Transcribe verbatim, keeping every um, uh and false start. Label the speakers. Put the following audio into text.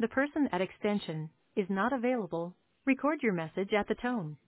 Speaker 1: The person at extension is not available. Record your message at the tone.